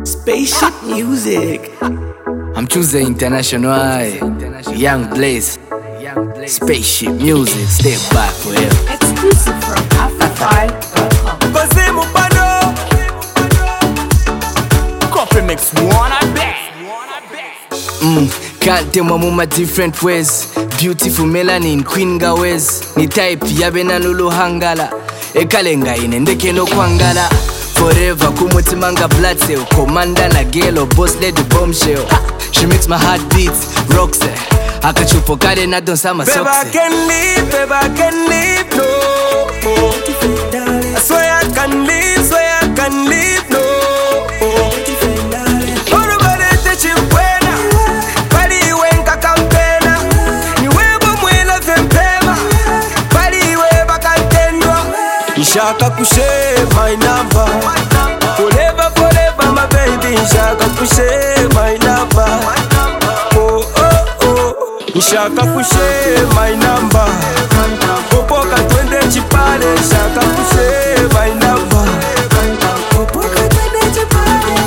Spaceship music. I'm choosing international, Young Blaze. Spaceship music, step back forever. Exclusive from Afrify.com. Coffee mix one I bet. Can't tell my different ways. Beautiful melanin, queen gawes. Ni type yabena lulu hangala. Ekalenga inendeke no kwangala. Forever kumutimanga blood cell. Commander na gelo, boss lady bombshell. She makes my heart beat, rocks it. Akachupo kade na don sama socks. Baby, I can live, baby, I can live, no. I swear I can live, swear I can live, no. Shaka kushe my number. Forever, forever, my baby. Shaka kushe my number. Oh, oh, oh. Shaka kushe my number. Popoka twende chipale. Shaka kushe my number. Popoka twende chipale.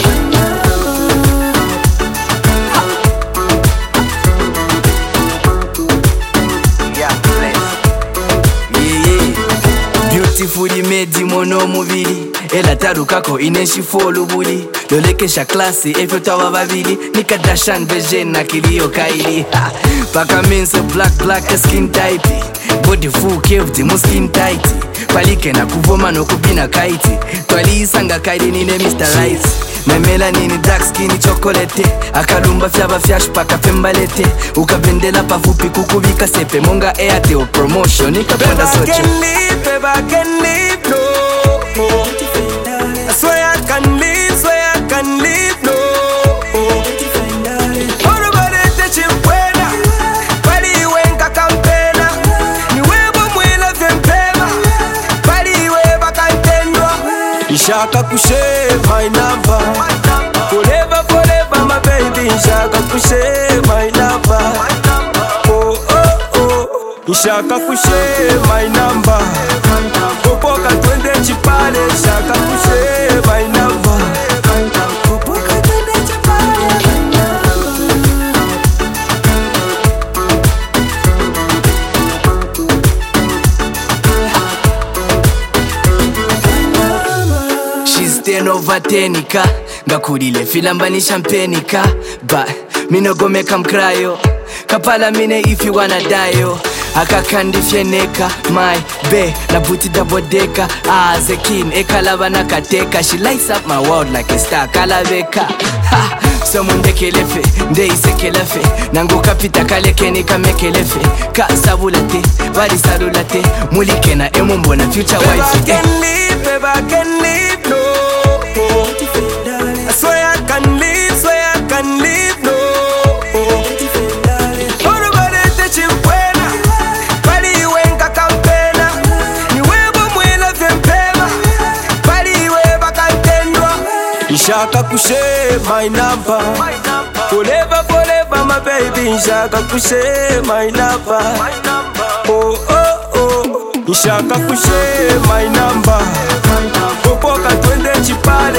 Beautifully made mono mubiri ela tarukako ineshifo lubuli lolekesha klasi efyo tawa babili nikadashan vejen na kilio kaili paka mense black skin type body full caved mo skin tight palike na kuvoma no kubina kaiti twalisanga kaili nine Mr. Right my melanin dark skin chocolate akalumba fyaba fyash paka pembalete ukabendela pafupi kukubika sepe monga Airtel promotion ikapanda socho. Baby, I can live, no. I swear I can live, swear I can live, no. Nobody touching buena, bali wenga kampena. Ni webo mwela vempema, bali weba kantendwa. Ishaka kushe my number. Forever, forever, my baby. Ishaka kushe my number. Oh, oh, oh. Ishaka kushe my number. Popoka twende chipale. Shaka kushe my number. Popoka twende chipale. She's 10 over 10 ka ngakulile filambani champagne ka but me no go make am cry yo kapala mine if you wanna die yo akakandi fyeneka my be na buti double decker as a king ekalaba na kateka she lights up my world like a star kalabeka ha someone dekelefe ndei sekelefe nango kapita kalekeni kamekelefe ka sabulate bali salulate mulike na emumbo na future wife can live, baby, I can live, no. I swear I can live, swear I can live, no. Nobody touching buena, bali wenga kampena. Ni webo mwela vempema, bali weba kantendwa. Ishaka kushe my number. Forever, forever, my baby. Ishaka kushe my number. Oh, oh, oh. Ishaka kushe my number. Popoka twende chipale.